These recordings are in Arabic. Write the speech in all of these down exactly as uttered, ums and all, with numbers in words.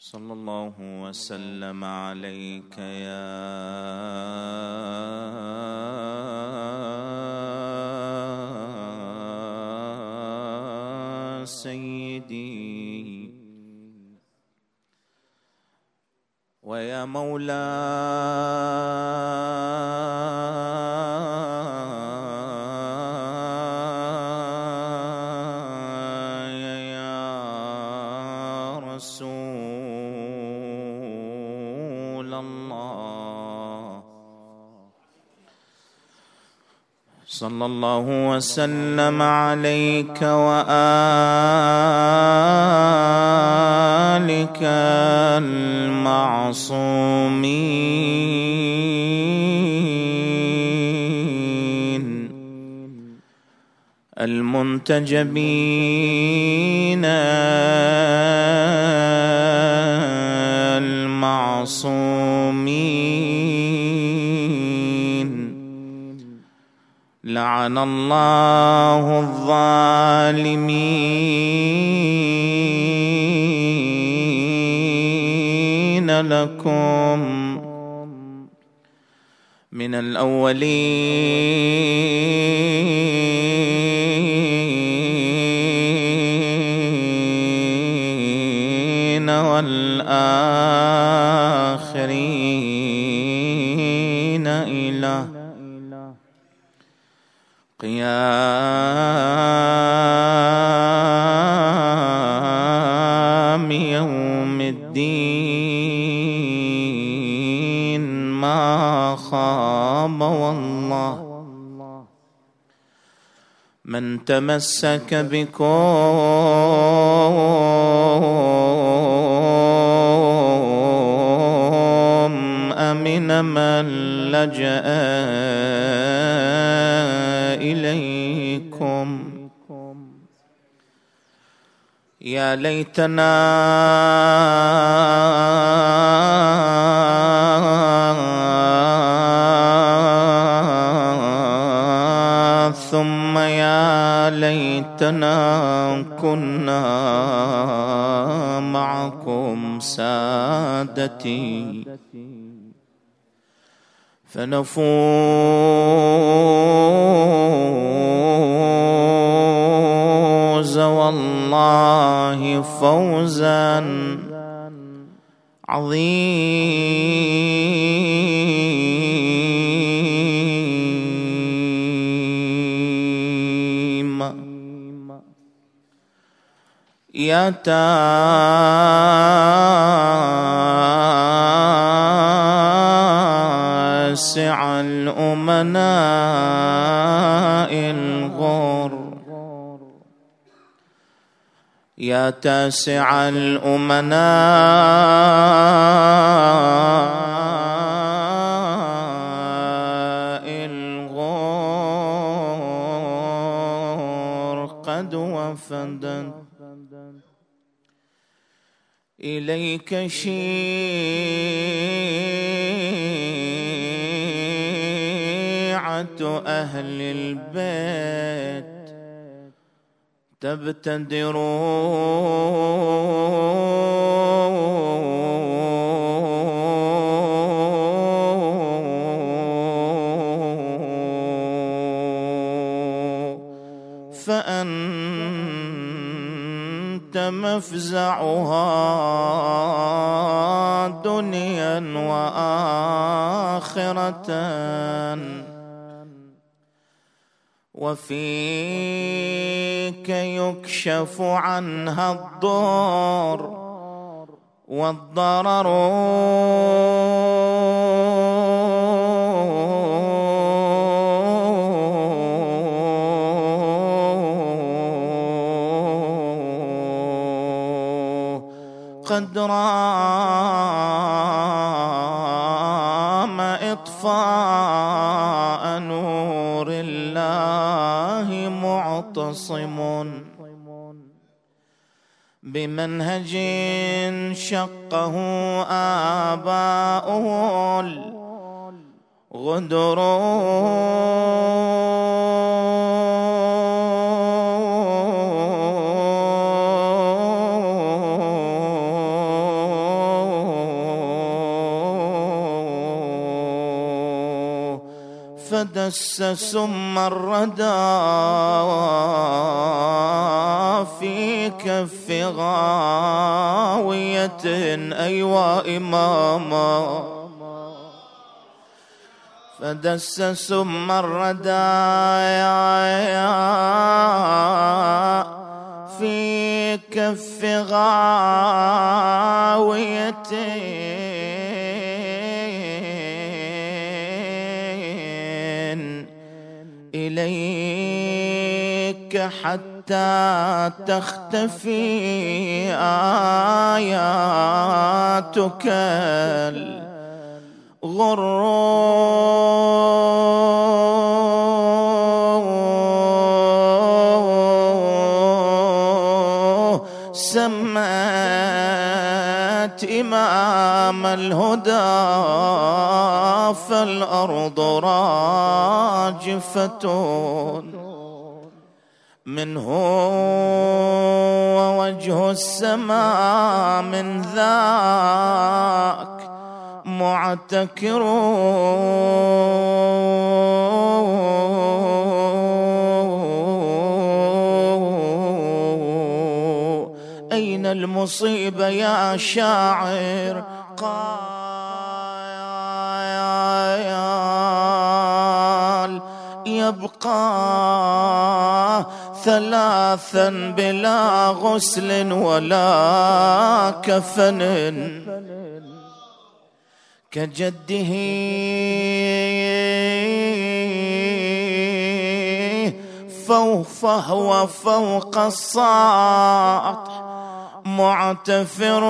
صلى الله وسلم عليك يا سيدي ويا مولاي يا رسول الله. صلى الله وسلم عليك وآلك المعصومين المنتجبين المعصومين. لعن الله الظالمين لكم من الأولين والآخرين إلى قيام يوم الدين ما خاب والله من تمسك بكم أمن من لجأ إليكم. يا ليتنا ثم يا ليتنا كنا معكم سادتي فنفوز والله فوزا عظيما. يا تاسع الأمناء الغر يا تاسع الأمناء الغر قد وفدت إليك شيعة أهل البيت تبتدر فأنت مفزعها دنيا وآخرة وفيك يكشف عنها الضر والضرر قد رام إطفاء نور الله معتصم بمنهج شقه آباؤه الغدر فدس سم الردى في كف غاوية. أيوا إماما فدس سم الردى في كف غاوية. إليك حتى تختفي آياتك الغر. سمت إمام الهدى فالأرض راجفة منه ووجه السماء من ذاك معتكر. أين المصيبة يا شاعر؟ قال يبقى ثلاثا بلا غسل ولا كفن كجده فهو فوق السطح معتفر.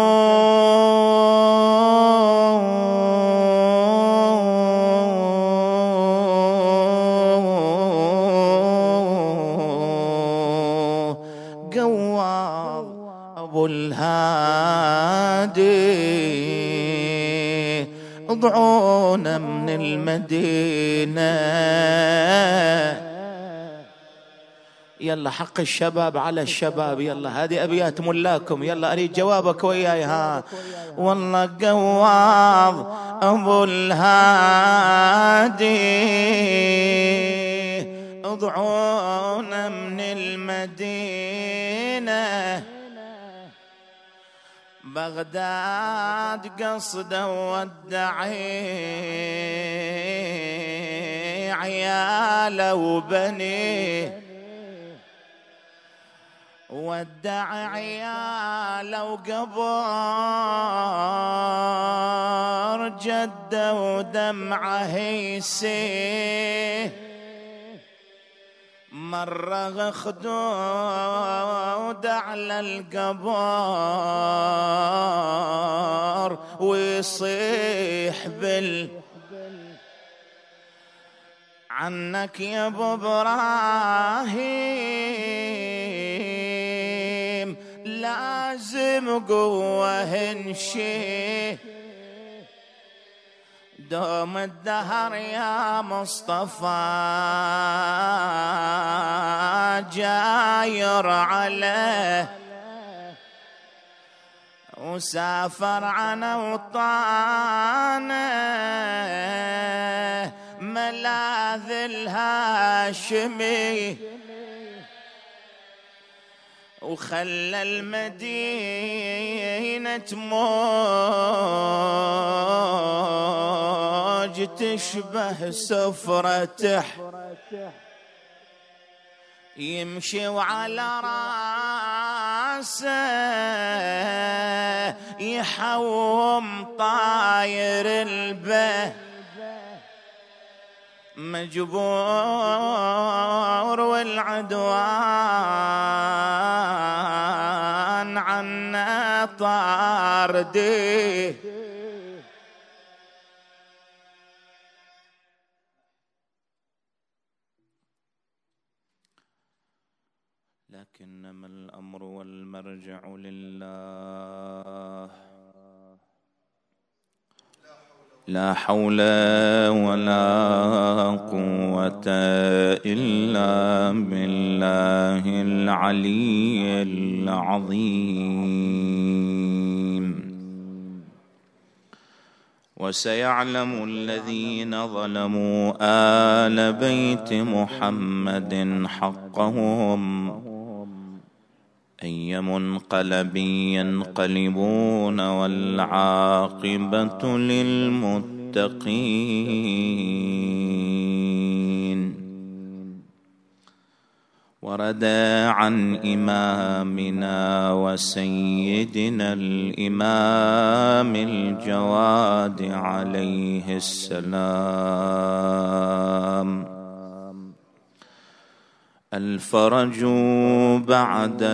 قواض أبو الهادي اضعونا من المدينة. يلا حق الشباب على الشباب، يلا هذه أبيات ملاكم، يلا أريد جوابك وياي. ها والله قواض أبو الهادي اضعونا من المدينة. بغداد قصده ودعي عياله وبنيه، ودع عياله وقبر جده ودمعه يسيه. مرة خدود على القبر ويصيح بال عنك يا ابو ابراهيم لازم قوة نشي. دوم الدهر يا مصطفى جاير عليه، وسافر عن وطانه ملاذ الهاشمي، وخلى المدينة موج تشبه سفرته، يمشي وعلى راسه يحوم طاير البه، مجبور والعدوان عنا طارديه. لكنما الأمر والمرجع لله، لا حول ولا قوة إلا بالله العلي العظيم. وسيعلم الذين ظلموا آل بيت محمد حقهم أي منقلب ينقلبون والعاقبة للمتقين. ورد عن إمامنا وسيدنا الإمام الجواد عليه السلام الفرج بعد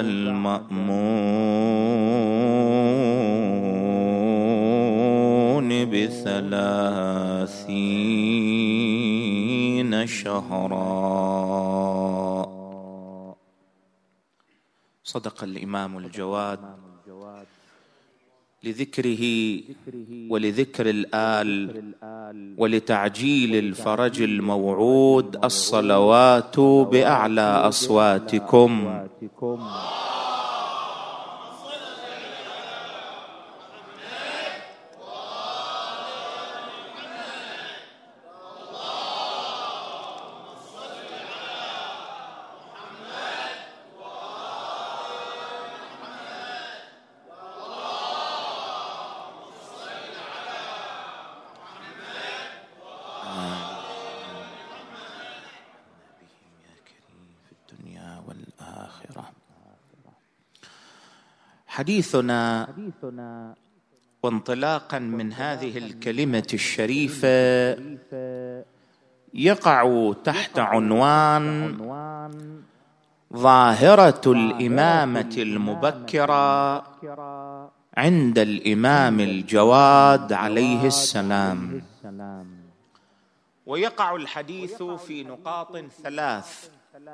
المأمون بثلاثين شهرا. صدق الإمام الجواد لذكره ولذكر الآل ولتعجيل الفرج الموعود الصلوات بأعلى أصواتكم. حديثنا وانطلاقا من هذه الكلمة الشريفة يقع تحت عنوان ظاهرة الإمامة المبكرة عند الإمام الجواد عليه السلام. ويقع الحديث في نقاط ثلاث.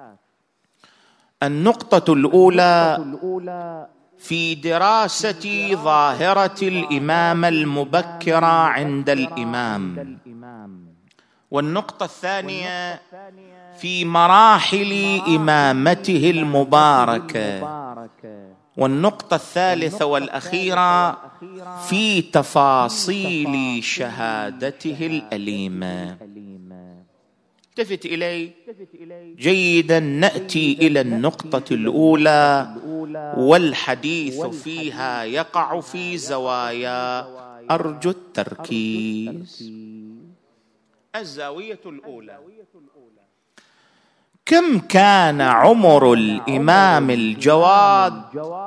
النقطة الأولى في دراسة ظاهرة الإمامة المبكرة عند الإمام، والنقطة الثانية في مراحل إمامته المباركة، والنقطة الثالثة والأخيرة في تفاصيل شهادته الأليمة. التفت إلي جيدا، نأتي إلى النقطة الأولى والحديث فيها يقع في زوايا، أرجو التركيز. الزاوية الأولى: كم كان عمر الإمام الجواد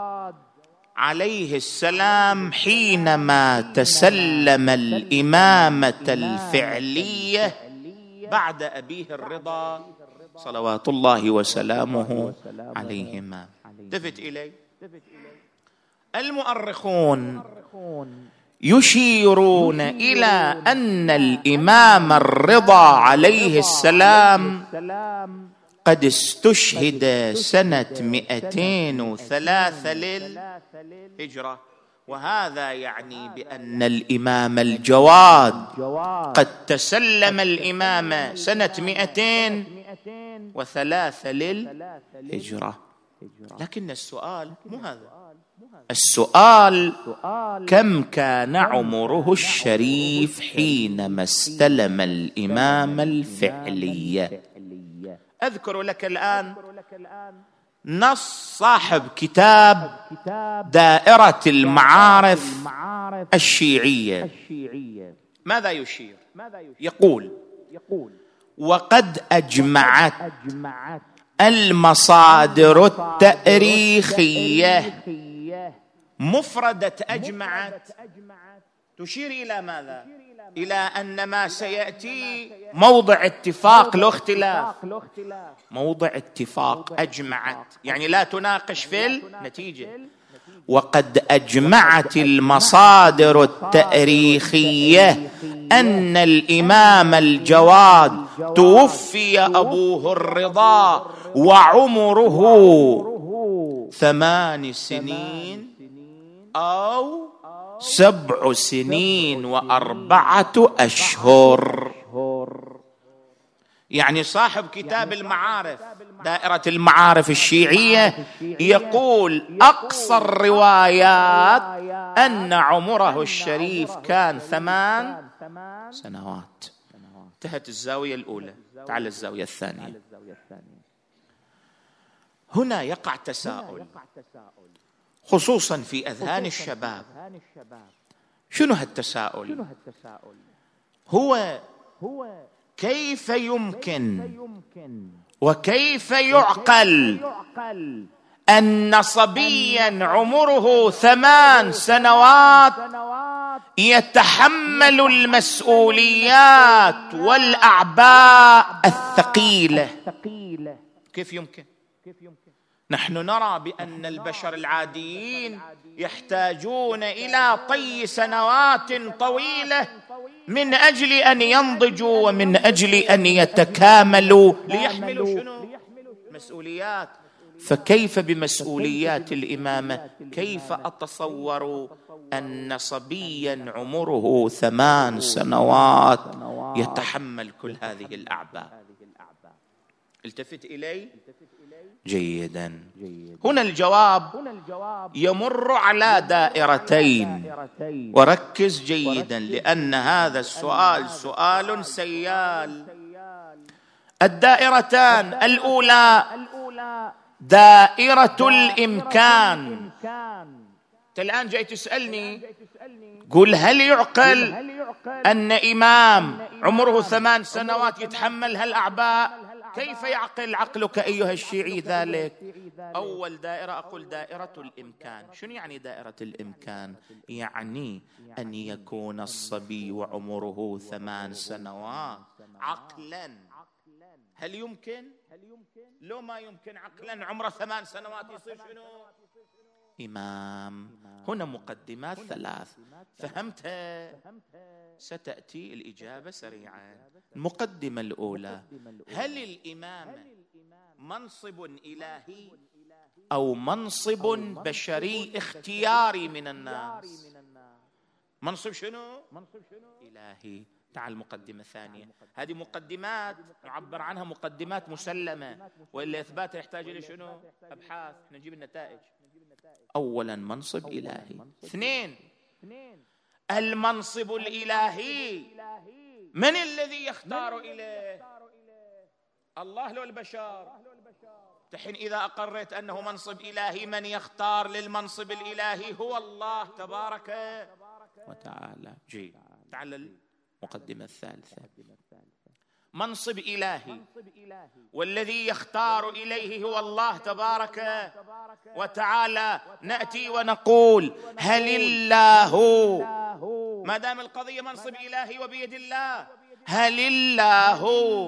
عليه السلام حينما تسلم الإمامة الفعلية بعد أبيه الرضا صلوات الله وسلامه عليهما؟ التفت إلي، المؤرخون يشيرون إلى أن الإمام الرضا عليه السلام قد استشهد سنة مئتين وثلاثة للهجرة، وهذا يعني بأن الإمام الجواد قد تسلم الإمامة سنة مئتين وثلاثة للهجرة. لكن السؤال مو هذا، السؤال كم كان عمره الشريف حينما استلم الإمامة الفعلية؟ أذكر لك الآن نص صاحب كتاب دائرة المعارف الشيعية. ماذا يشير؟ يقول: وقد أجمعت المصادر التاريخية. مفردة أجمعت تشير إلى ماذا؟ إلى أن ما سيأتي موضع اتفاق لا اختلاف، موضع اتفاق. أجمعت يعني لا تناقش في النتيجة. وقد أجمعت المصادر التاريخية أن الإمام الجواد توفي أبوه الرضا وعمره ثمان سنين أو سبع سنين وأربعة أشهر. يعني صاحب كتاب المعارف دائرة المعارف الشيعية يقول أقصى الروايات أن عمره الشريف كان ثمان سنوات. انتهت الزاوية الأولى، تعال الزاوية الثانية. هنا يقع تساؤل خصوصا في أذهان الشباب. شنو هالتساؤل؟ هو كيف يمكن وكيف يعقل أن صبيا عمره ثمان سنوات يتحمل المسؤوليات والأعباء الثقيلة؟ كيف يمكن؟ نحن نرى بأن البشر العاديين يحتاجون إلى طي سنوات طويلة من أجل أن ينضجوا ومن أجل أن يتكاملوا ليحملوا شنو؟ مسؤوليات. فكيف بمسؤوليات الإمامة؟ كيف أتصور أن صبيا عمره ثمان سنوات يتحمل كل هذه الأعباء؟ التفت إلي جيدا. هنا الجواب يمر على دائرتين، وركز جيدا لأن هذا السؤال سؤال سيال. الدائرتان الأولى دائرة الإمكان. أنت الآن جاي تسألني، قل هل يعقل أن إمام عمره ثمان سنوات يتحمل هالأعباء؟ كيف يعقل عقلك أيها الشيعي ذلك؟ أول دائرة أقول دائرة الإمكان. شنو يعني دائرة الإمكان؟ يعني أن يكون الصبي وعمره ثمان سنوات عقلا. هل يمكن؟ لو ما يمكن عقلا عمره ثمان سنوات يصير شنو؟ إمام. هنا مقدمات ثلاث، فهمتها؟ ستأتي الإجابة سريعا. المقدمة الأولى: هل الإمامة منصب إلهي أو منصب بشري اختياري من الناس؟ منصب شنو؟ إلهي. تعال المقدمة الثانية. هذه مقدمات نعبر عنها مقدمات مسلمة، وإلا إثباتها يحتاج إلى شنو؟ أبحاث، نجيب النتائج. أولا منصب إلهي. اثنين، المنصب الإلهي من الذي يختار إليه؟ الله لو البشر؟ تحين إذا أقرت أنه منصب إلهي، من يختار للمنصب الإلهي هو الله تبارك وتعالى. جيد. تعال المقدمة الثالثة. منصب إلهي والذي يختار إليه هو الله تبارك وتعالى. نأتي ونقول: هل الله، ما دام القضية منصب إلهي وبيد الله، هل الله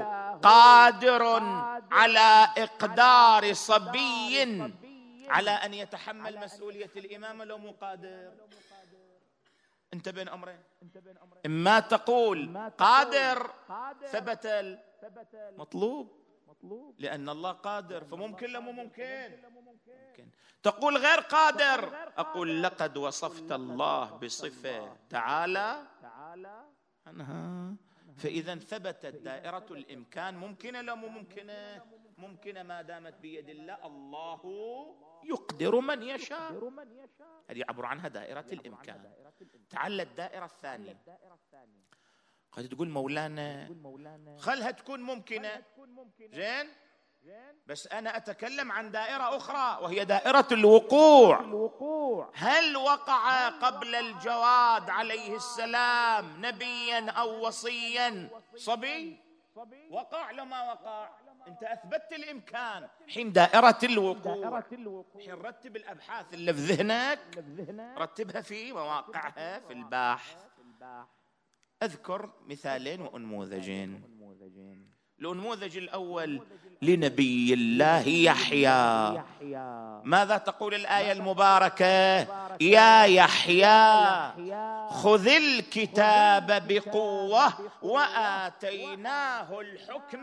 قادر على إقدار صبي على أن يتحمل مسؤولية الإمامة لو مو قادر؟ انت بين أمرين، إما تقول قادر ثبت المطلوب لأن الله قادر، فممكن لا مو ممكن. تقول غير قادر، أقول لقد وصفت الله بصفة تعالى عنها. فإذا ثبتت دائرة الإمكان. ممكنة لا مو ممكنة؟ ممكنة ما دامت بيد الله. الله يقدر من يشاء. هذه يعبر عنها دائرة الإمكان. تعال الدائرة الثانية. قد تقول مولانا خلها تكون ممكنة، زين، بس أنا أتكلم عن دائرة أخرى وهي دائرة الوقوع. هل وقع قبل الجواد عليه السلام نبيا أو وصيا صبي؟ وقع لما وقع؟ أنت أثبتت الإمكان. حين دائرة الوقوع، حين رتب الأبحاث اللي في ذهنك، رتبها في مواقعها في البحث. أذكر مثالين وأنموذجين. الأنموذج الأول لنبي الله يحيى. ماذا تقول الآية المباركة؟ يا يحيى خذ الكتاب بقوة وآتيناه الحكم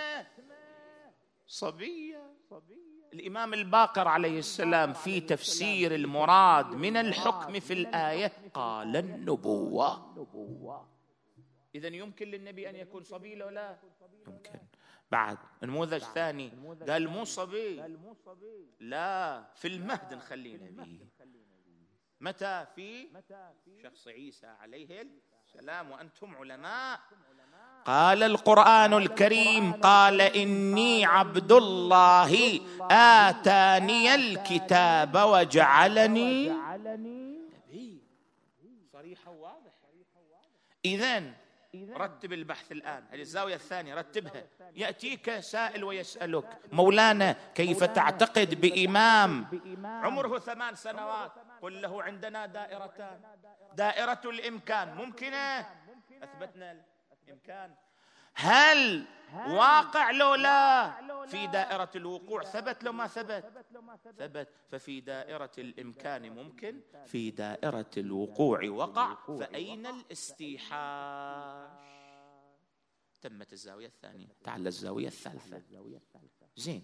صبيا. الإمام الباقر عليه السلام في تفسير المراد من الحكم في الآية قال النبوة. إذن يمكن للنبي أن يكون صبي لو لا؟ يمكن. بعد نموذج ثاني قال مو صبي، لا، في المهد نخليه نبي. متى؟ في شخص عيسى عليه السلام، وأنتم علماء. قال القرآن الكريم: قال إني عبد الله آتاني الكتاب وجعلني نبي. صريحة وواضحة. إذن رتب البحث الآن، هذه الزاوية الثانية رتبها. يأتيك سائل ويسألك: مولانا كيف تعتقد بإمام عمره ثمان سنوات؟ قل له: عندنا دائرتان، دائرة الإمكان ممكنة، أثبتنا الإمكان، هل واقع لو لا؟ في دائرة الوقوع ثبت لو ما ثبت؟ ثبت. ففي دائرة الإمكان ممكن، في دائرة الوقوع وقع، فأين الاستيحاش؟ تمت الزاوية الثانية. تعال الزاوية الثالثة. زين،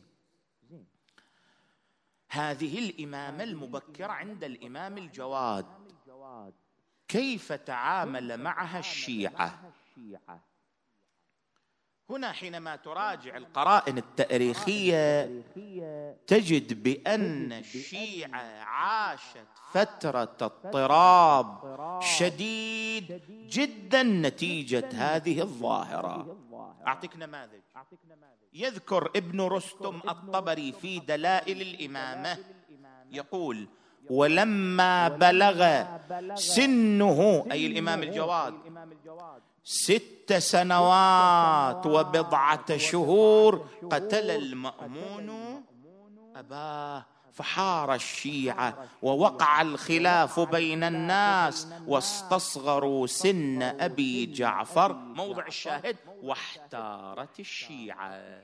هذه الإمامة المبكرة عند الإمام الجواد كيف تعامل معها الشيعة؟ هنا حينما تراجع القرائن التاريخية تجد بأن الشيعة عاشت فترة اضطراب شديد جدا نتيجة هذه الظاهرة. أعطيك نماذج. يذكر ابن رستم الطبري في دلائل الإمامة يقول: ولما بلغ سنه، أي الإمام الجواد، ست سنوات وبضعة شهور، قتل المأمون أباه، فحار الشيعة ووقع الخلاف بين الناس واستصغروا سن أبي جعفر، موضع الشاهد، واحتارت الشيعة.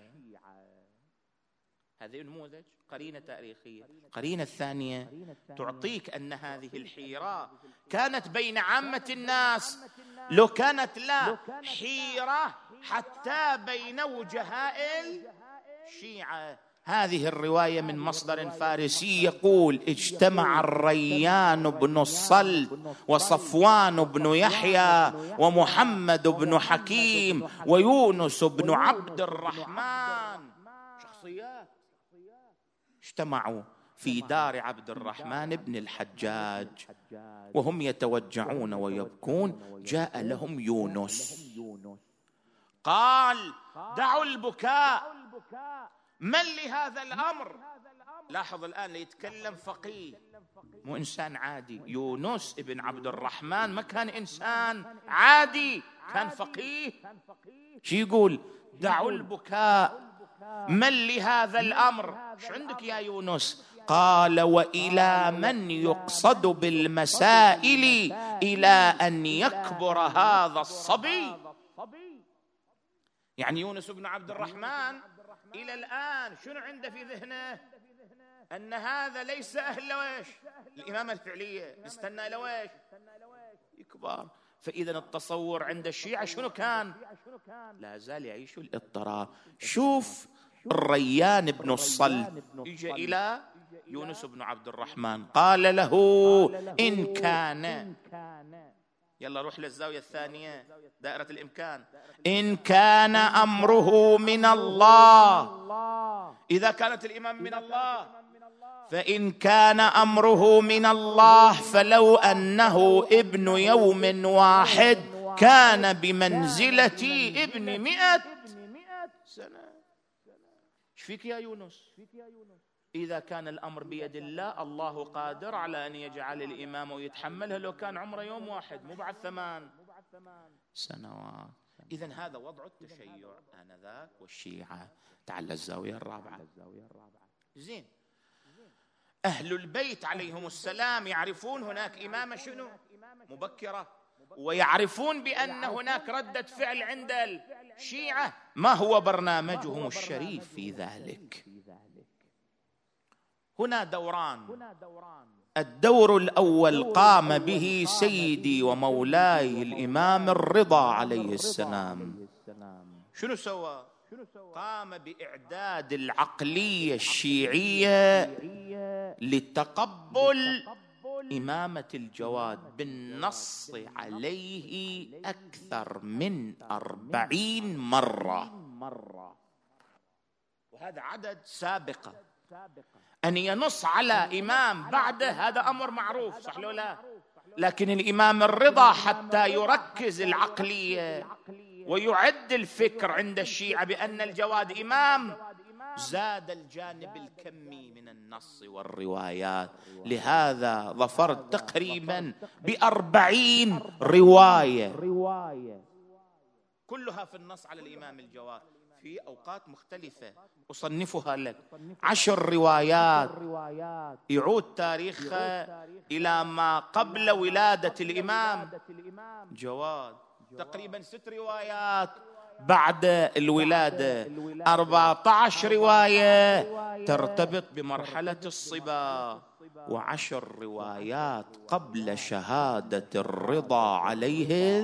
هذه نموذج، قرينة تاريخية. قرينة الثانية تعطيك أن هذه الحيرة كانت بين عامة الناس، لو كانت لا حيرة حتى بين وجهاء الشيعة. هذه الرواية من مصدر فارسي يقول: اجتمع الريان بن الصلت وصفوان بن يحيى ومحمد بن حكيم ويونس بن عبد الرحمن، شخصيات اجتمعوا في دار عبد الرحمن بن الحجاج وهم يتوجعون ويبكون. جاء لهم يونس قال: دعوا البكاء، من لهذا الأمر؟ لاحظ الآن يتكلم فقيه، مو إنسان عادي. يونس ابن عبد الرحمن ما كان إنسان عادي، كان فقيه. شو يقول؟ دعوا البكاء، من لهذا الأمر؟ شو عندك يا يونس؟ قال: وإلى من يقصد بالمسائل إلى أن يكبر هذا الصبي؟ يعني يونس بن عبد الرحمن إلى الآن شنو عنده في ذهنه؟ أن هذا ليس أهل ويش الإمامة الفعلية، نستنى لويش يكبر. فإذا التصور عند الشيعة شنو كان؟ لا زال يعيش الاضطراب. شوف الريان بن الصلت يجي إلى يونس بن عبد الرحمن قال له: إن كان، يلا روح للزاوية الثانية، دائرة الإمكان، إن كان أمره من الله، إذا كانت الإمام من الله، فإن كان أمره من الله فلو أنه ابن يوم واحد كان بمنزلة ابن مئة سنة. ايش فيك يا يونس؟ إذا كان الأمر بيد الله، الله قادر على أن يجعل الإمام ويتحملها لو كان عمره يوم واحد، مو بعد ثمان سنوات. إذن هذا وضع التشيع آنذاك والشيعة. تعال الزاوية الرابعة. زين، أهل البيت عليهم السلام يعرفون هناك إمامة شنو؟ مبكرة، ويعرفون بأن هناك ردة فعل عند الشيعة. ما هو برنامجهم الشريف في ذلك؟ هنا دوران. الدور الأول قام به سيدي ومولاي الإمام الرضا عليه السلام. شنو سوى؟ قام بإعداد العقلية الشيعية لتقبل إمامة الجواد بالنص عليه أكثر من أربعين مرة، وهذا عدد سابقة. أن ينص على إمام بعده هذا أمر معروف، صح لو لا؟ لكن الإمام الرضا حتى يركز العقلية ويعد الفكر عند الشيعة بأن الجواد إمام، زاد الجانب الكمي من النص والروايات. لهذا ظفرت تقريبا بأربعين رواية كلها في النص على الإمام الجواد في أوقات مختلفة، أصنفها لك. عشر روايات يعود تاريخها إلى ما قبل ولادة الإمام جواد، تقريبا ست روايات بعد الولادة، أربعة عشر رواية ترتبط بمرحلة الصبا، وعشر روايات قبل شهادة الرضا عليه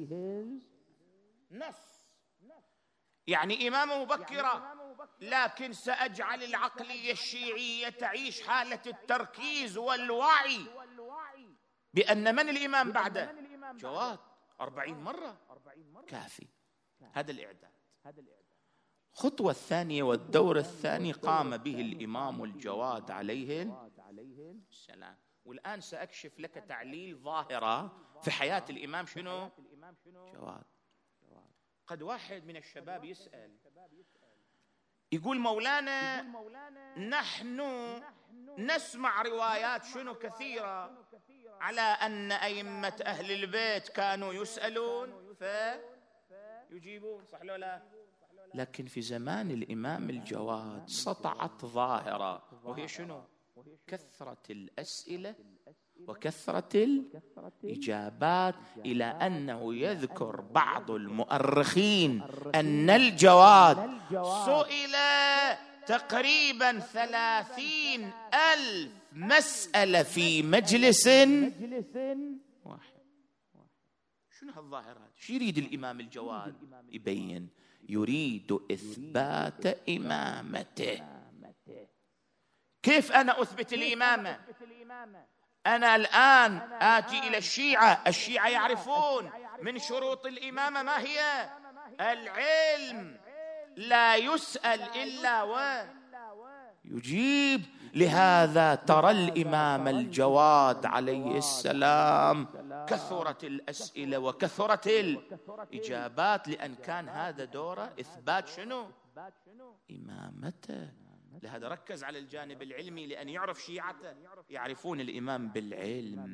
النص. يعني إمامة مبكرة، لكن سأجعل العقلية الشيعية تعيش حالة التركيز والوعي بأن من الإمام بعده؟ جواد. أربعين مرة كافي. هذا الإعداد. الخطوة الثانية والدور الثاني قام به الإمام الجواد عليه السلام. والآن سأكشف لك تعليل ظاهرة في حياة الإمام شنو؟ جواد. قد واحد من الشباب يسأل يقول مولانا نحن نسمع روايات شنو كثيرة على أن أئمة أهل البيت كانوا يسألون فيجيبون، صح لو لا؟ لكن في زمان الإمام الجواد سطعت ظاهرة، وهي شنو؟ كثرة الأسئلة وكثرة الإجابات، إلى أنه يذكر بعض المؤرخين أن الجواد سئل تقريبا ثلاثين ألف مسألة في مجلس واحد. شنو هالظاهرة؟ شو يريد الإمام الجواد يبين؟ يريد إثبات إمامته. كيف أنا أثبت الإمامة؟ أنا الآن آتي إلى الشيعة، الشيعة يعرفون من شروط الإمامة ما هي؟ العلم، لا يسأل إلا ويجيب. لهذا ترى الإمام الجواد عليه السلام كثرت الأسئلة وكثرت الإجابات، لأن كان هذا دوره إثبات شنو؟ إمامته. لهذا ركز على الجانب العلمي، لأن يعرف شيعته يعرفون الإمام بالعلم.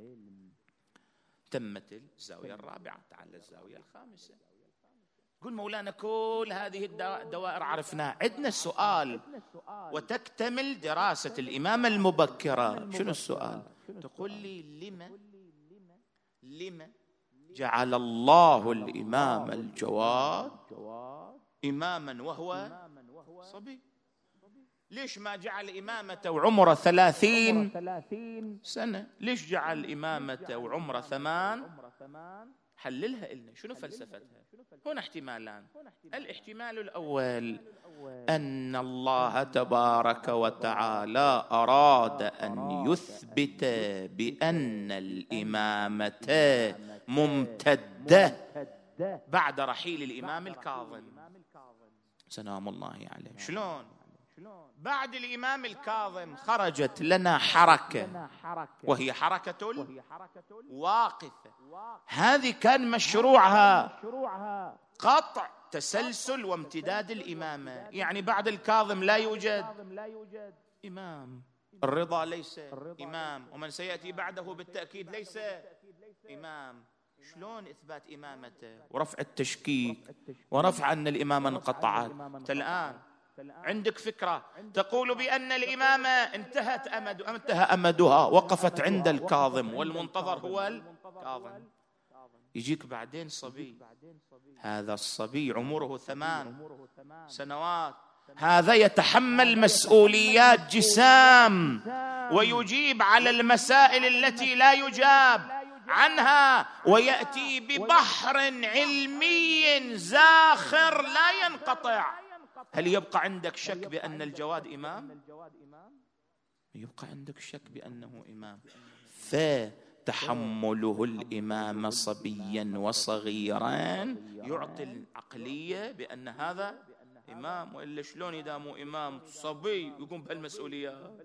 تمت الزاوية الرابعة، تعال الزاوية الخامسة. قل مولانا كل هذه الدوائر عرفناها، عندنا سؤال وتكتمل دراسة الإمامة المبكرة. شنو السؤال؟ تقول لي لما لما جعل الله الإمام الجواد إماما وهو صبي؟ ليش ما جعل إمامته وعمره ثلاثين سنة؟ ليش جعل إمامته وعمره ثمان؟ حللها إلنا، شنو فلسفتها؟ هنا احتمالان. الاحتمال الأول أن الله تبارك وتعالى أراد أن يثبت بأن الإمامة ممتدة بعد رحيل الإمام الكاظم سلام الله عليه. شلون؟ بعد الإمام الكاظم خرجت لنا حركة، وهي حركة الواقفة. هذه كان مشروعها قطع تسلسل وامتداد الإمامة. يعني بعد الكاظم لا يوجد إمام، الرضا ليس إمام، ومن سيأتي بعده بالتأكيد ليس إمام. شلون إثبات إمامته ورفع التشكيك ورفع أن الإمامة انقطعت؟ الآن عندك فكرة تقول بأن الإمامة انتهت أمد انتهى أمدها، وقفت عند الكاظم والمنتظر هو الكاظم. يجيك بعدين صبي، هذا الصبي عمره ثمان سنوات، هذا يتحمل مسؤوليات جسام ويجيب على المسائل التي لا يجاب عنها، ويأتي ببحر علمي زاخر لا ينقطع. هل يبقى عندك شك بأن الجواد إمام؟ يبقى عندك شك بأنه إمام. فتحمله الإمام صبيا وصغيرا يعطي العقلية بأن هذا إمام، وإلا شلون إذا مو إمام صبي يقوم بهالمسؤوليات؟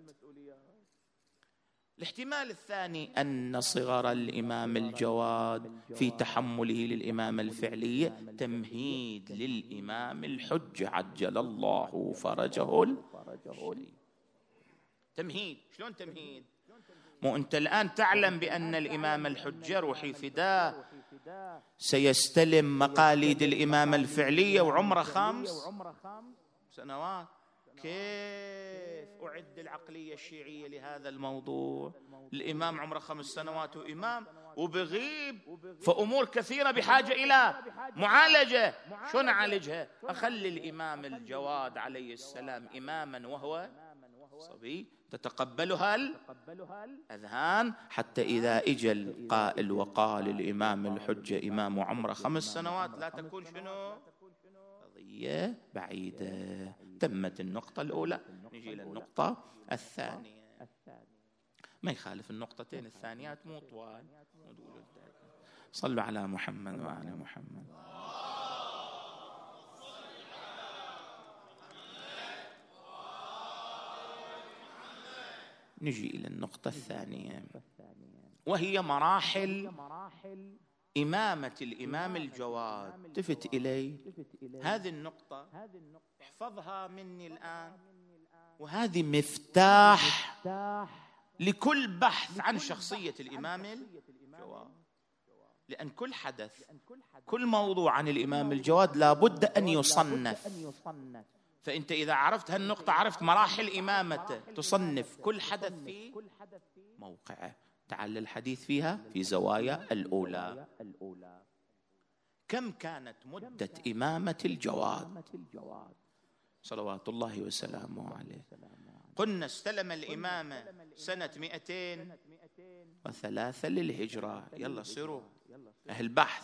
الاحتمال الثاني أن صغر الإمام الجواد في تحمله للإمامة الفعلية تمهيد للإمام الحجة عجل الله فرجه الشريف. تمهيد. شلون تمهيد؟ مو أنت الآن تعلم بأن الإمام الحجة روحي فداه سيستلم مقاليد الإمامة الفعلية وعمره خمس سنوات. كيف أعد العقلية الشيعية لهذا الموضوع؟ الإمام عمره خمس سنوات وإمام وبغيب، فأمور كثيرة بحاجة إلى معالجة. شو نعالجها؟ أخلي الإمام الجواد عليه السلام إماما وهو صبي تتقبلها الأذهان، حتى إذا إجى القائل وقال الإمام الحجة إمام عمره خمس سنوات لا تكون شنو قضية بعيدة. تمت النقطة الأولى، نجي للنقطة الثانية. ما يخالف النقطتين الثانيات مو طوال. صلوا على محمد وعلى محمد. نجي إلى النقطة الثانية، وهي مراحل إمامة الإمام الجواد. التفت إلي هذه النقطة، احفظها مني الآن، وهذه مفتاح لكل بحث عن شخصية الإمام الجواد. لأن كل حدث، كل موضوع عن الإمام الجواد لابد أن يصنف. فأنت إذا عرفت هالنقطة عرفت مراحل إمامته، تصنف كل حدث في موقعه. تعال الحديث فيها في زوايا الأولى. كم كانت مدة إمامة الجواد صلوات الله وسلامه عليه؟ قلنا استلم الإمامة سنة مئتين وثلاثة للهجرة. يلا صيروا أهل بحث.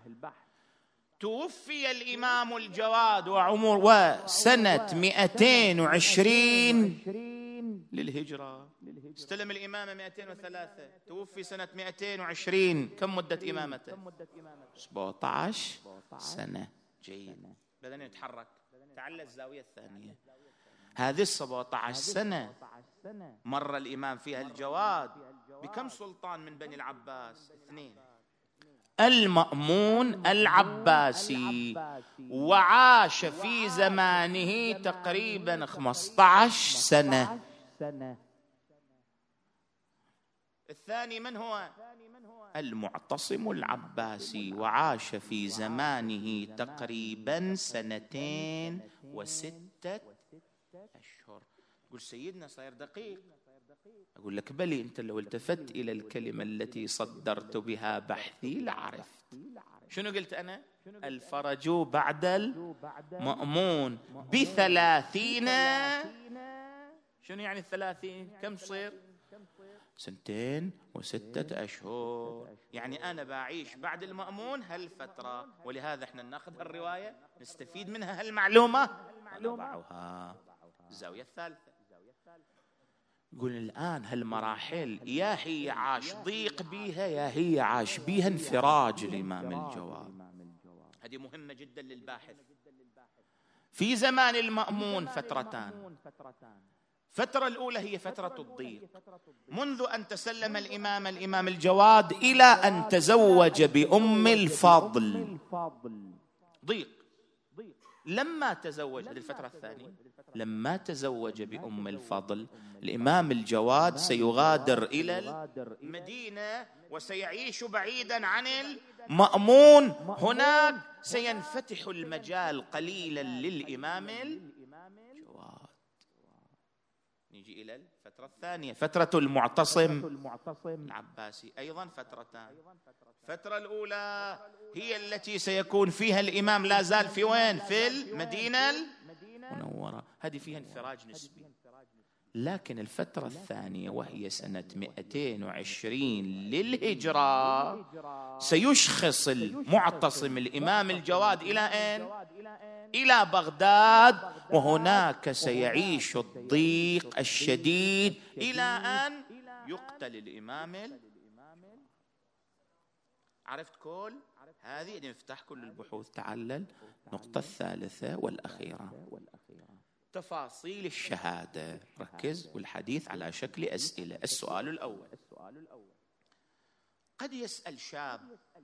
توفي الإمام الجواد وعمر وسنة مئتين وعشرين للهجرة. استلم الإمامة مئتين وثلاثة، توفي سنة مئتين وعشرين. كم مدة إمامته؟ سبعة عشر سنة. جيد، بدنا نتحرك. تعال الزاوية الثانية. هذه السبعة عشر سنة مر الإمام فيها الجواد بكم سلطان من بني العباس؟ اثنين. المأمون العباسي، وعاش في زمانه تقريبا خمسة عشر سنة. الثاني من هو؟ المعتصم العباسي، وعاش في زمانه تقريبا سنتين وستة أشهر. قل سيدنا صاير دقيق. أقول لك بلي، أنت لو التفت إلى الكلمة التي صدرت بها بحثي لعرفت. شنو قلت أنا؟ الفرج بعد المأمون بثلاثين. شنو يعني الثلاثين؟ كم تصير؟ سنتين وستة أشهر. يعني أنا بعيش بعد المأمون هالفترة، ولهذا احنا ناخذ هالرواية نستفيد منها هالمعلومة ونضعها. الزاوية الثالثة، قل الآن هالمراحل يا هي عاش ضيق بيها يا هي عاش بيها انفراج الإمام الجواد. هذه مهمة جدا للباحث. في زمان المأمون فترتان. فترة الأولى هي فترة الضيق، منذ أن تسلم الإمام الإمام الجواد إلى أن تزوج بأم الفضل. ضيق. لما تزوج، هذه الفترة الثانية، لما تزوج بأم الفضل الإمام الجواد سيغادر إلى المدينة وسيعيش بعيدا عن المأمون. هناك سينفتح المجال قليلا للإمام الجواد. نيجي إلى الفترة الثانية، فترة المعتصم العباسي، أيضا فترتان. الفترة الأولى هي التي سيكون فيها الإمام لا زال في وين؟ في المدينة المنورة. هذه فيها انفراج نسبي. لكن الفترة الثانية وهي سنة مئتين وعشرين للهجرة سيشخص المعتصم الإمام الجواد إلى أين؟ إلى بغداد، وهناك سيعيش الضيق الشديد إلى أن يقتل الإمام. عرفت كل هذه مفتاح كل البحوث. تعلل النقطة الثالثة والأخيرة، تفاصيل الشهادة. ركز، والحديث على شكل أسئلة. السؤال الأول، قد يسأل شاب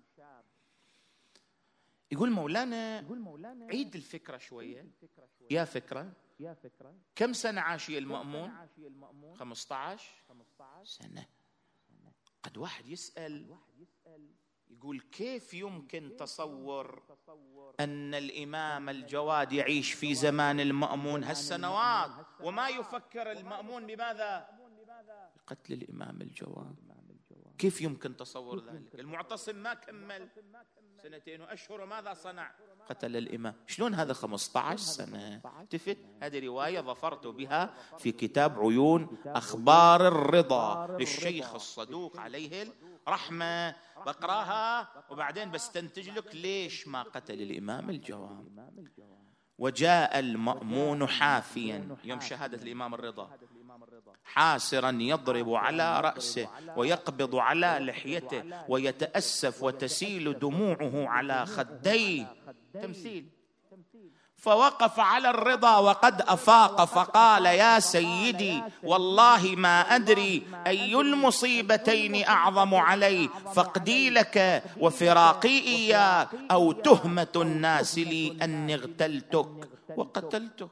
يقول مولانا عيد الفكرة شوية، يا فكرة كم سنة عاش المأمون؟ خمسة عشر سنة. قد واحد يسأل يقول كيف يمكن تصور أن الإمام الجواد يعيش في زمان المأمون هالسنوات وما يفكر المأمون بماذا؟ قتل الإمام الجواد. كيف يمكن تصور ذلك؟ المعتصم ما كمل سنتين وأشهر وماذا صنع؟ قتل الإمام. شلون هذا خمسة عشر سنة؟ تفت هذه رواية ظفرت بها في كتاب عيون أخبار الرضا للشيخ الصدوق عليه الرحمة، بقراها وبعدين بستنتج لك ليش ما قتل الإمام الجواد. وجاء المأمون حافيا يوم شهادة الإمام الرضا، حاسرا يضرب على رأسه ويقبض على لحيته ويتأسف وتسيل دموعه على خديه، تمثيل. فوقف على الرضا وقد أفاق فقال يا سيدي والله ما أدري أي المصيبتين أعظم علي، فقدي لك وفراقي إياك أو تهمة الناس لي أني اغتلتك وقتلتك.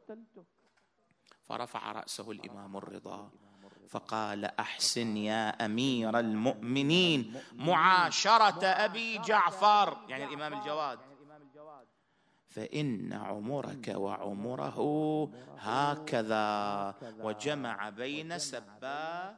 فرفع رأسه الإمام الرضا فقال أحسن يا أمير المؤمنين معاشرة أبي جعفر، يعني الإمام الجواد، فإن عمرك وعمره هكذا. وجمع بين سبا.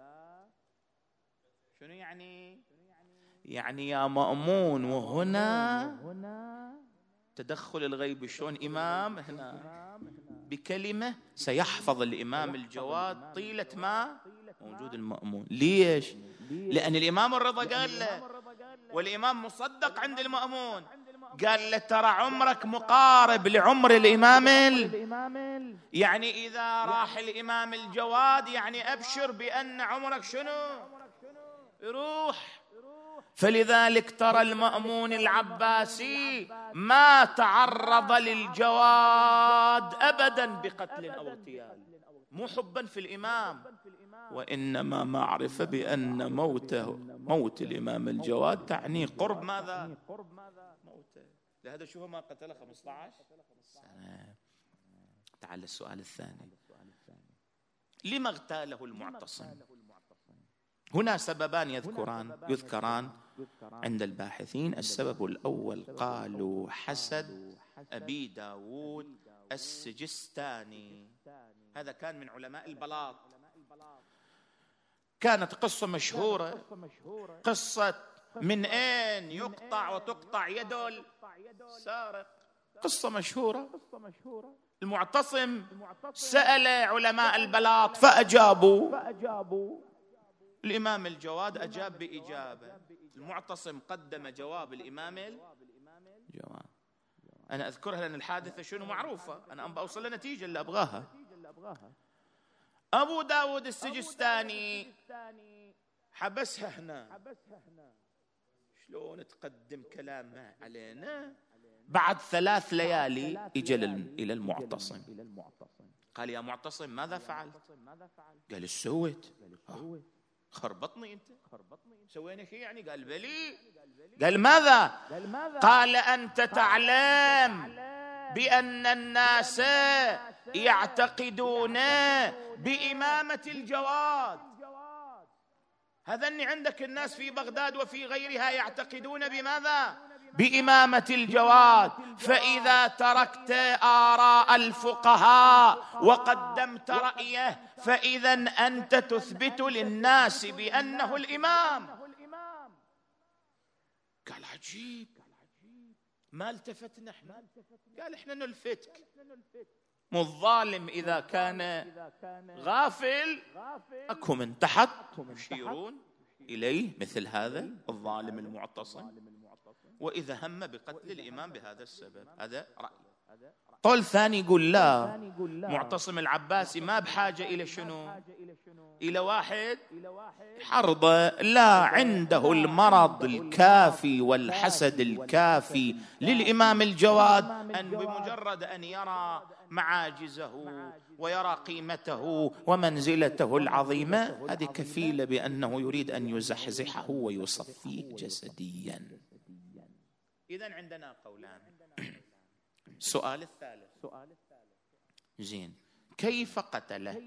شنو يعني؟ يعني يا مأمون وهنا تدخل الغيب. شلون إمام هنا بكلمة سيحفظ الإمام الجواد طيلة ما موجود المأمون. ليش؟ لأن الإمام الرضا قال له، والإمام مصدق عند المأمون، قال له ترى عمرك مقارب لعمر الإمام ال... يعني إذا راح الإمام الجواد يعني أبشر بأن عمرك شنو يروح. فلذلك ترى المأمون العباسي ما تعرض للجواد أبدا بقتل أو اغتيال، مو حبا في الإمام، وإنما معرفة بأن موته موت الإمام الجواد تعني قرب ماذا؟ موته. لهذا شوفوا ما قتله خمسة عشر سنة. تعال السؤال الثاني، لما اغتاله المعتصم؟ هنا سببان يذكران يذكران عند الباحثين. السبب الأول قالوا حسد أبي داود السجستاني، هذا كان من علماء البلاط. كانت قصة مشهورة، قصة من أين يقطع وتقطع يد السارق، قصة مشهورة. المعتصم سأل علماء البلاط فأجابوا. الإمام الجواد أجاب بإجابة، المعتصم قدم جواب الإمام الجواد. أنا أذكرها لأن الحادثة شنو معروفة، أنا أبغى أوصل لنتيجة اللي أبغاها. أبو داود السجستاني حبسها هنا. شلون تقدم كلامه علينا؟ بعد ثلاث ليالي إجا إلى المعتصم، قال يا معتصم ماذا فعلت؟ قال ايش سويت؟ خربطني انت، سوينا شيء يعني؟ قال بلي. قال ماذا؟ قال انت تعلم بان الناس يعتقدون بإمامة الجواد. هذني عندك الناس في بغداد وفي غيرها يعتقدون بماذا؟ بإمامة الجواد. فإذا تركت آراء الفقهاء وقدمت رأيه فإذا أنت تثبت للناس بأنه الإمام. قال عجيب، ما التفتنا احنا؟ قال احنا نلفتك. مو الظالم إذا كان غافل أكو من تحت يشيرون إليه مثل هذا الظالم المعتصم، وإذا هم بقتل الإمام بهذا السبب. هذا رأي. قول ثاني يقول لا، معتصم العباسي ما بحاجة إلى شنو؟ إلى واحد حرضه، لا، عنده المرض الكافي والحسد الكافي للإمام الجواد أن بمجرد أن يرى معاجزه ويرى قيمته ومنزلته العظيمة، هذه كفيلة بأنه يريد أن يزحزحه ويصفيه جسديا. إذن عندنا قولان. السؤال الثالث، زين، كيف قتله؟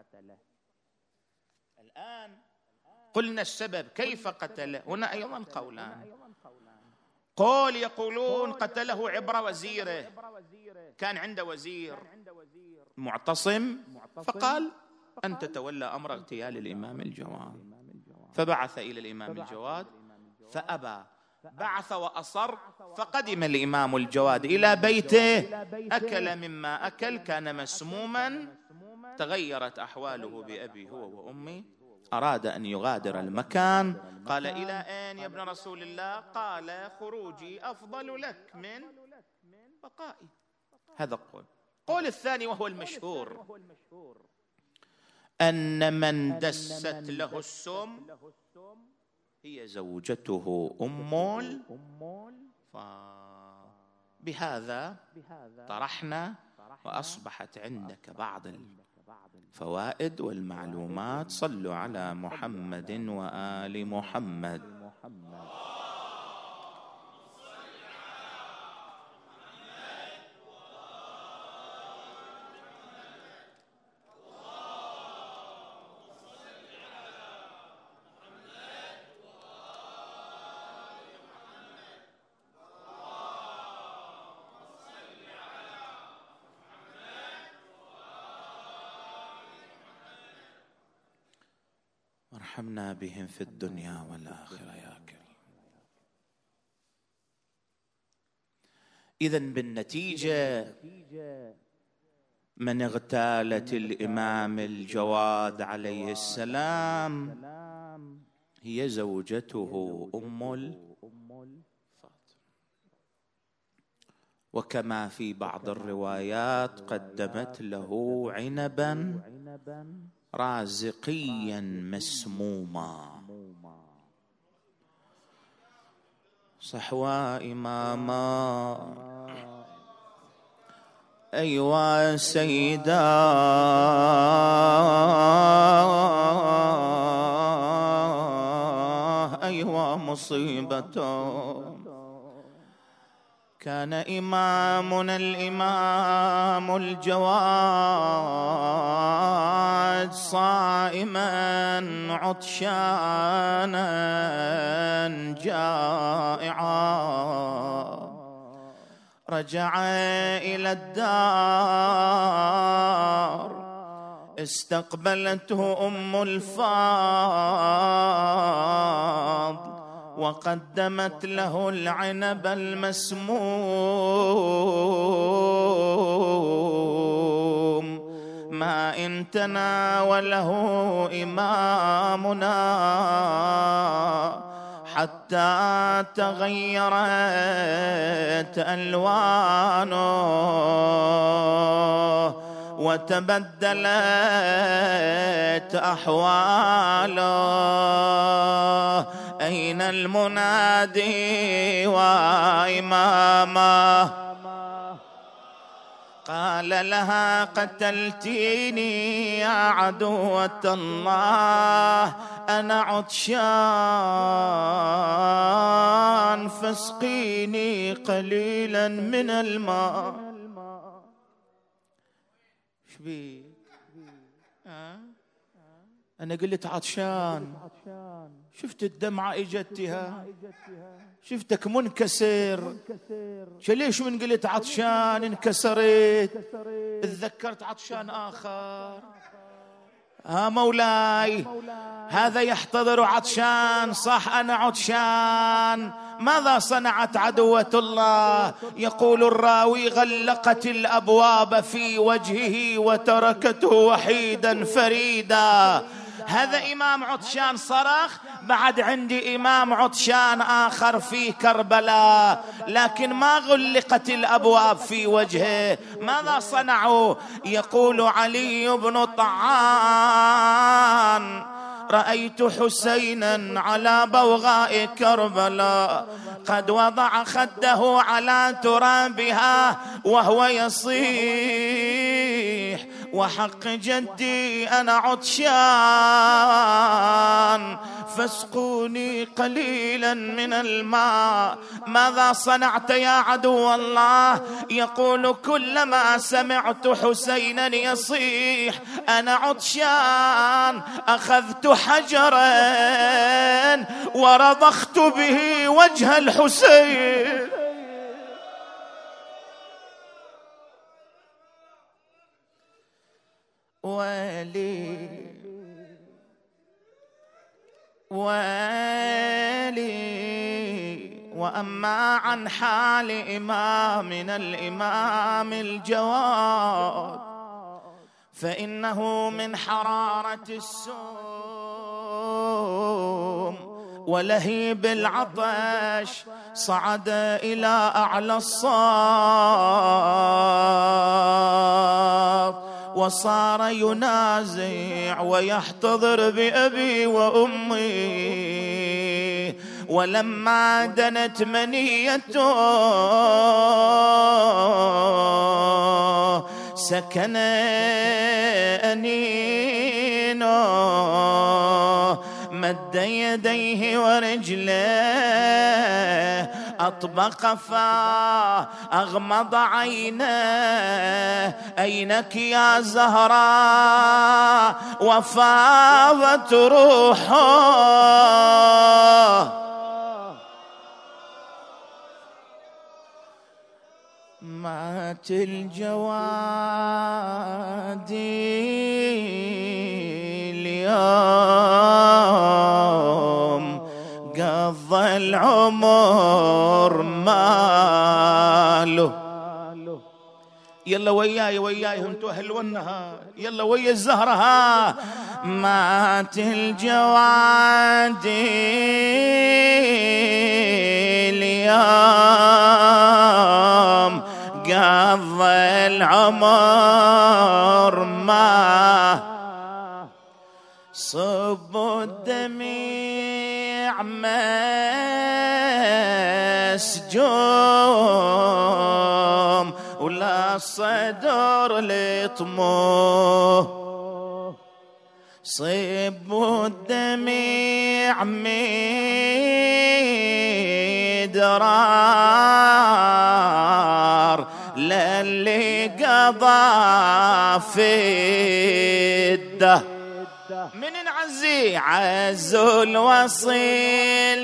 الآن قلنا السبب، كيف قتله؟ هنا أيضا قولان. قول يقولون قتله عبر وزيره، كان عنده وزير معتصم فقال أنت تولى أمر اغتيال الإمام الجواد، فبعث إلى الإمام الجواد فأبى، بعث وأصر، فقدم الإمام الجواد إلى بيته، أكل مما أكل، كان مسموما، تغيرت أحواله بأبي هو وأمي، أراد أن يغادر المكان، قال إلى أين يا ابن رسول الله؟ قال خروجي أفضل لك من بقائي. هذا قول. قول الثاني وهو المشهور، أن من دست له السم هي زوجته أم الفاضل. بهذا طرحنا وأصبحت عندك بعض الفوائد والمعلومات. صلوا على محمد وآل محمد. وارحمنا بهم في الدنيا والآخرة يا كريم. إذن بالنتيجة من اغتالت الإمام الجواد عليه السلام هي زوجته أم الفاضل. وكما في بعض الروايات قدمت له عنبا رازقيا مسموما. صحوا إماما، أيوا سيدا، أيوا مصيبته. كان إمامنا الإمام الجواد صائما عطشانا جائعا، رجع إلى الدار، استقبلته أم الفاضل وقدمت له العنب المسموم، ما إن تناوله إمامنا حتى تغيرت ألوانه وتبدلت أحواله. أين المنادي وإمامه؟ قال لها قتلتيني يا عدوة الله، أنا عطشان فاسقيني قليلا من الماء. شبيك؟ أنا قلت عطشان، شفت الدمعة إجتها، شفتك منكسر، ليش من قلت عطشان انكسرت؟ تذكرت عطشان آخر. ها مولاي، هذا يحتضر عطشان، صح أنا عطشان. ماذا صنعت عدوة الله؟ يقول الراوي غلقت الأبواب في وجهه وتركته وحيدا فريدا. هذا إمام عطشان صرخ، بعد عندي إمام عطشان آخر في كربلاء، لكن ما غلقت الأبواب في وجهه. ماذا صنعوا؟ يقول علي بن طعان: رأيت حسينا على بوغاء كربلاء قد وضع خده على ترابها وهو يصيح: وحق جدي أنا عطشان فاسقوني قليلا من الماء. ماذا صنعت يا عدو الله؟ يقول: كلما سمعت حسينا يصيح أنا عطشان أخذت حجرا ورضخت به وجه الحسين. ويلي ويلي. وأما عن حال إمامنا الإمام الجواد فإنه من حرارة السوم ولهيب العطش صعد إلى أعلى الصاف وصار ينازع ويحتضر بأبي وأمي. ولما دنت منيته سكن أنينه، مد يديه ورجله أطبق فاه أغمض عينه: أينك يا زهراء؟ وفاضت روحه. مات الجواد اليوم قضى العمر ماله. يلا وياي وياي انتو اهل والنهار، يلا ويا الزهرة. ها مات الجواد اليوم قضى العمر ما صب الدميع مسجوم ولا الصدر لطموه. صب الدميع مدرار للي قضى فده. من نعزي عز الوصيل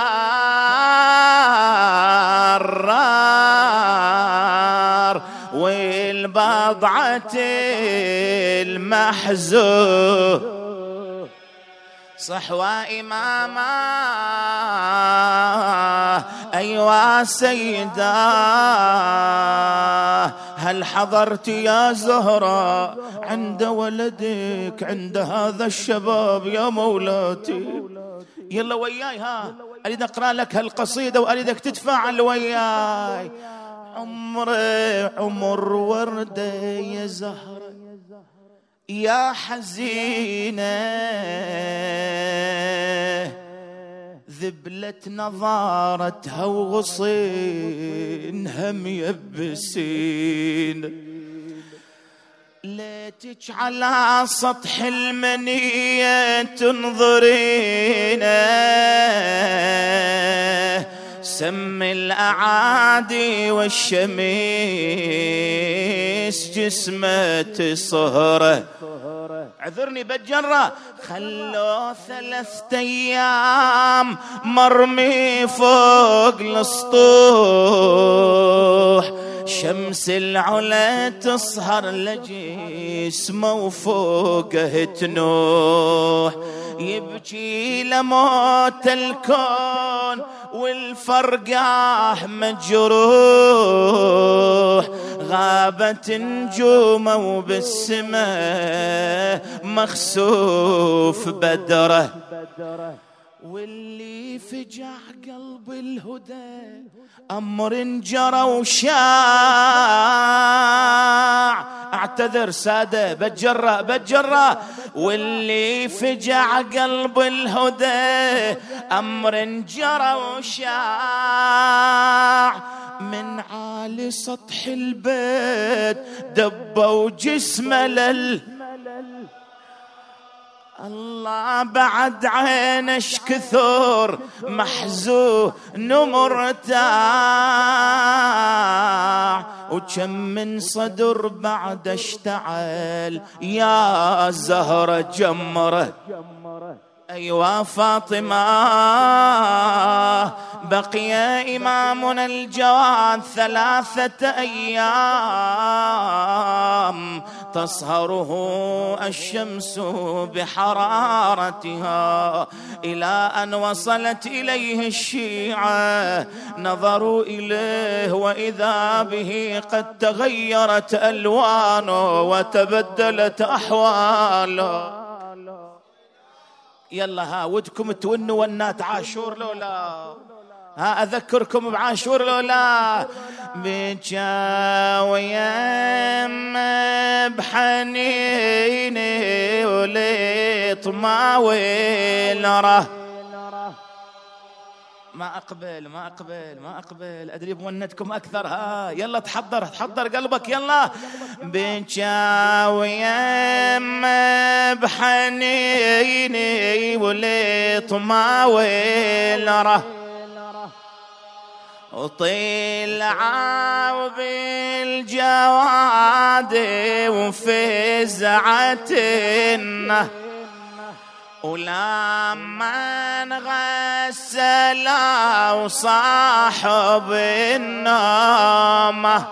كرار والبضعة المحزون صحوى إماما. أيوا سيدا هل حضرت يا زهرة عند ولدك عند هذا الشباب يا مولاتي؟ يلا وياي. ها أريد أقرأ لك هالقصيدة وأريدك تتفاعل وياي. عمري عمر وردة يا زهرة يا حزينة ذبلت نظارتها وغصينها ميبسين. ليتك على سطح المنية تنظرينا سم الأعادي والشميس جسمة صهرة. اعذرني بتجرى. خلوا ثلاثة أيام مرمي فوق السطوح شمس العلا تصهر لجسمه وفوقه تنوح. يبكي لموت الكون والفرقاه مجروح غابت نجومه وبالسماء مخسوف بدره. واللي فجع قلب الهدى أمر جرى وشاع. اعتذر سادة بتجرأ بتجرأ. واللي فجع قلب الهدى أمر جرى وشاع. من عالي سطح البيت دبوا جسمه لل الله بعد عينش كثر محزون مرتاع. وكم من صدر بعد اشتعل يا زهرة جمره. أيوا فاطمة بقي إمامنا الجواد ثلاثة أيام تصهره الشمس بحرارتها إلى أن وصلت إليه الشيعة. نظروا إليه وإذا به قد تغيرت ألوانه وتبدلت أحواله. يلا ها ودكم تونوا ونات عاشور لولا ها أذكركم بعاشور لولا. بجا ويم بحنيني وليط ما ويلره. ما أقبل ما أقبل ما أقبل أدري بونتكم أكثر. ها يلا تحضر تحضر قلبك يلا. بجا ويم بحنيني وليط ما ويلره. وطلع بالجواد وفزعتنا ولما نغسل وصاحب النوم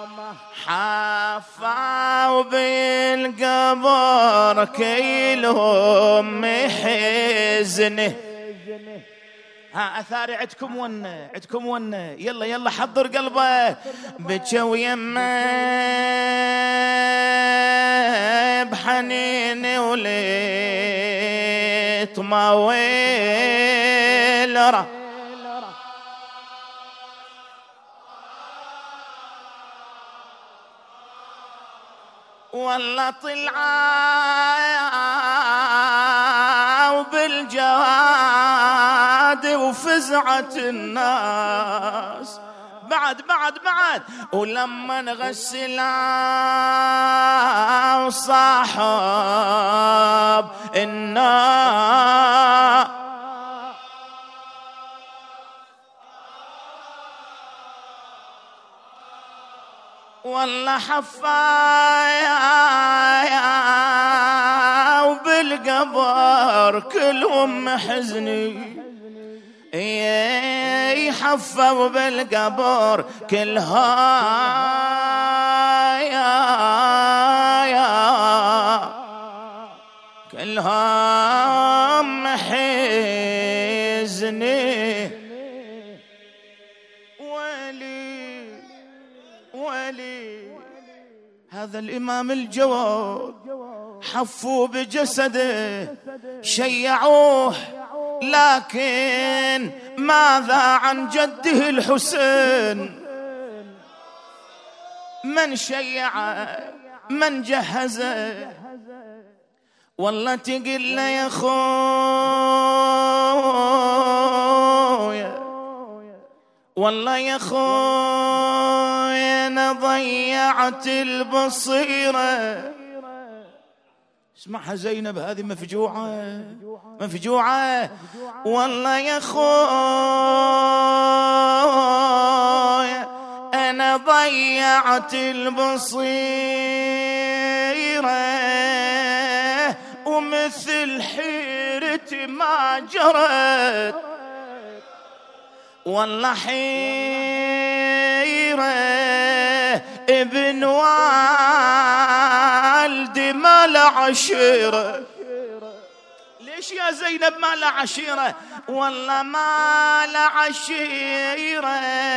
حفاو بالقبر كيلهم حزنه. ها أثاري عدكم ونه عدكم ونه يلا يلا حضر قلبه. بجو يمه بحنين وليت ما ويلره. والله طلعوا بالجواد وفزعة الناس بعد بعد بعد. ولما نغسل وصاحب الناس والله حفايا وبالقبر كلهم حزني. يحفوا بالقبر كلها كلهم حزني. ولي ولي هذا الإمام الجواد حفوا بجسده شيعوه. لكن ماذا عن جده الحسين؟ من شيعه من جهزه؟ والله تقل له يا خويا والله يا خويا انا ضيعت البصيره. اسمعها زينب هذه مفجوعة مفجوعة. والله يا خويا أنا ضيعت البصيرة ومثل حيرتي ما جرت. والله حيرة ابن والدي ما له عشيرة. ليش ليش يا زينب ما لا عشيرة؟ والله ما لا عشيرة،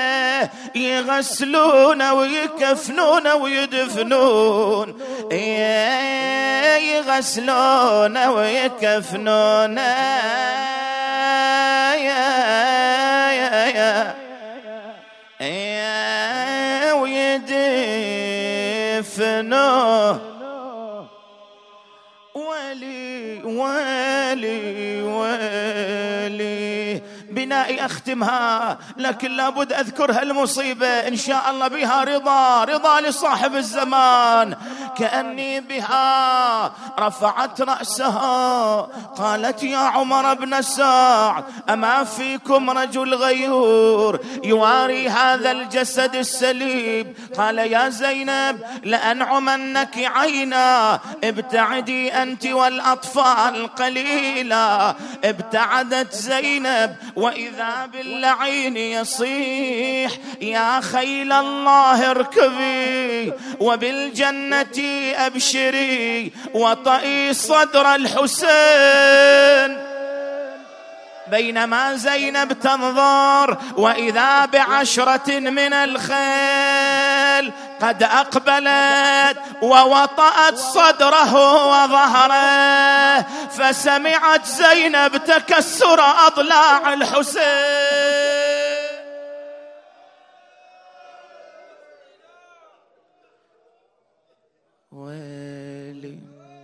يغسلون ويكفنون ويدفنون، يغسلون ويكفنون ويدفنون. ولي ولي ولي بنائي أختمها، لكن لابد أذكر هالمصيبة إن شاء الله بها رضا، رضا لصاحب الزمان. كأني بها رفعت رأسها قالت يا عمر بن سعد أما فيكم رجل غيور يواري هذا الجسد السليب؟ قال يا زينب لأنعمنك عينا، ابتعدي أنت والأطفال قليلا. ابتعدت زينب وإذا باللعين يصيح يا خيل الله اركبي وبالجنة أبشري وطئي صدر الحسين. بينما زينب تنظر وإذا بعشرة من الخيل قد أقبلت ووطأت صدره وظهره، فسمعت زينب تكسر أضلاع الحسين. ويلي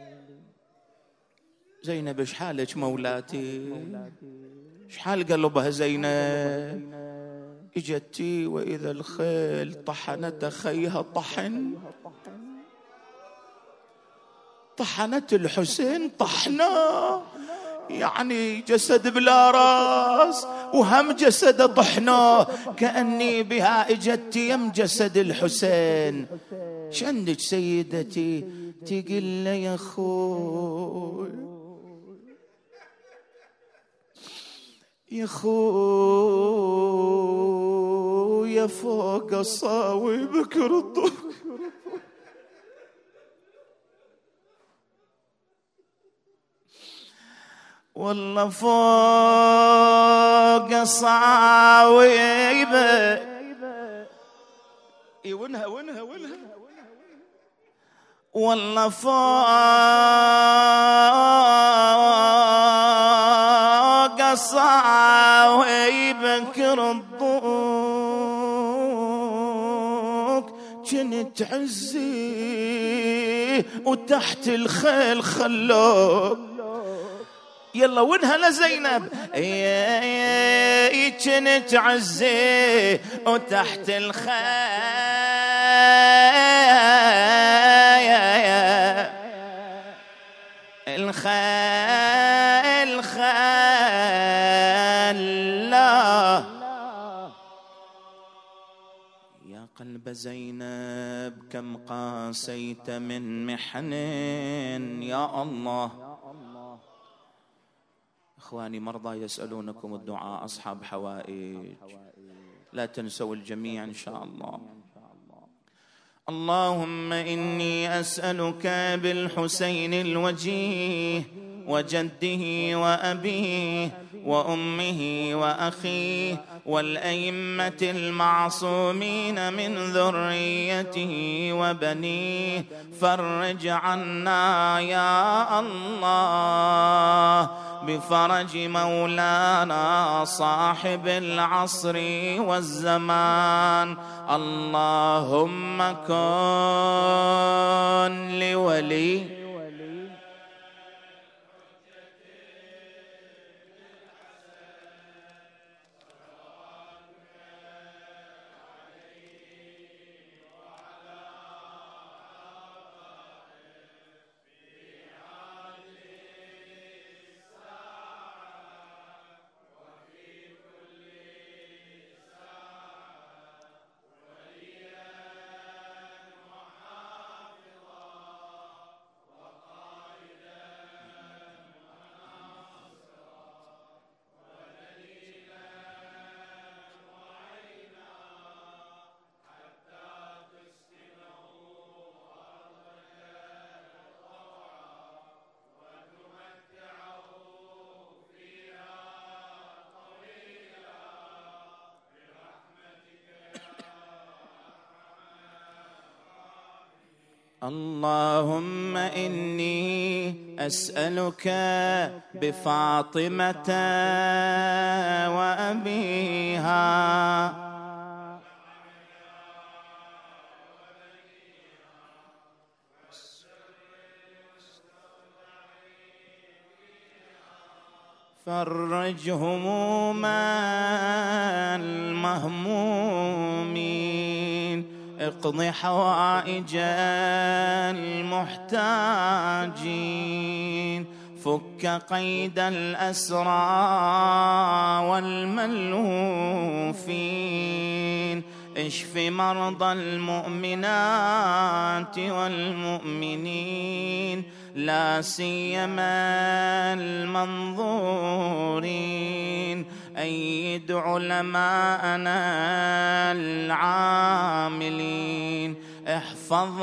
زينب ايش حالك مولاتي؟ ايش حال قلبها زينب؟ اجتي واذا الخيل طحنت خيها طحن، طحنت الحسين طحنا، يعني جسد بلا راس وهم جسد طحنا. كأني بها اجت يم جسد الحسين. شندك سيدتي؟ تقل لي يا خوي يا خويا فوق الصاوي رضوك، والله فوق الصاوي ونها ونها ونها والله فوق الصاويبك رضوك، كنت عزي وتحت الخيل خلوك. يلا ونها لزينب كنت عزي وتحت الخيل الخيل خلا. يا قلب زينب كم قاسيت من محن يا الله. إخواني مرضى يسألونكم الدعاء، أصحاب حوائج، لا تنسوا الجميع إن شاء الله. اللهم إني أسألك بالحسين الوجيه وجده وأبيه وأمه وأخيه والأئمة المعصومين من ذريته وبنيه، فرج عنا يا الله بفرج مولانا صاحب العصر والزمان. اللهم كن لولي اللهم إني أسألك بفاطمة وأبيها فرج هموم المهمومين اقض حوائج المحتاجين فك قيد الأسرى والملهوفين اشف مرضى المؤمنات والمؤمنين لا سيما المنظورين أيد علماءنا العاملين احفظ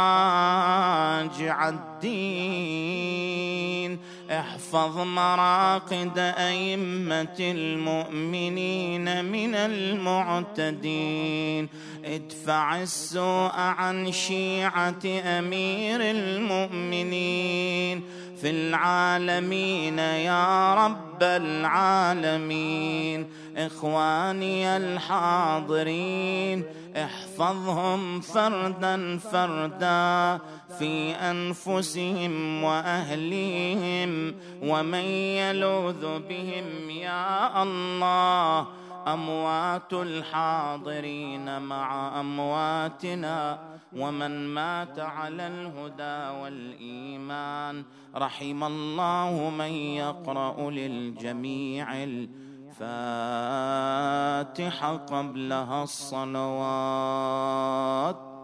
مراجع الدين احفظ مراقد أئمة المؤمنين من المعتدين ادفع السوء عن شيعة أمير المؤمنين في العالمين يا رب العالمين إخواني الحاضرين احفظهم فردا فردا في أنفسهم وأهليهم ومن يلوذ بهم يا الله أموات الحاضرين مع أمواتنا ومن مات على الهدى والإيمان رحم الله من يقرأ للجميع الفاتحة قبلها الصلوات.